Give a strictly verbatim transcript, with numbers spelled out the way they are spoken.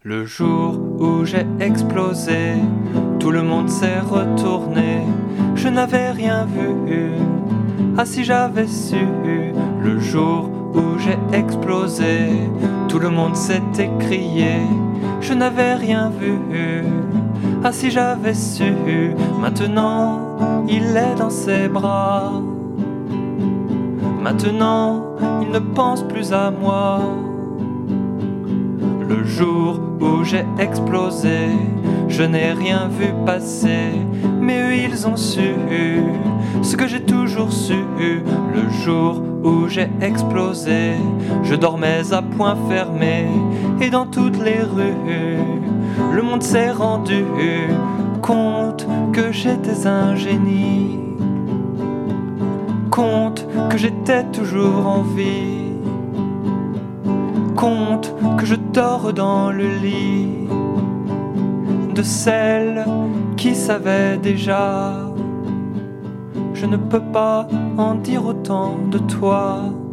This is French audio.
Le jour où j'ai explosé, tout le monde s'est retourné. Je n'avais rien vu. Ah si j'avais su. Le jour où j'ai explosé, tout le monde s'est écrié. Je n'avais rien vu. Ah si j'avais su. Maintenant il est dans ses bras. Maintenant il ne pense plus à moi. Le jour où j'ai explosé, je n'ai rien vu passer, mais eux ils ont su ce que j'ai toujours su. Le jour où j'ai explosé, je dormais à poing fermé, et dans toutes les rues, le monde s'est rendu compte que j'étais un génie, compte que j'étais toujours en vie, compte que je dors dans le lit de celle qui savait déjà. Je ne peux pas en dire autant de toi.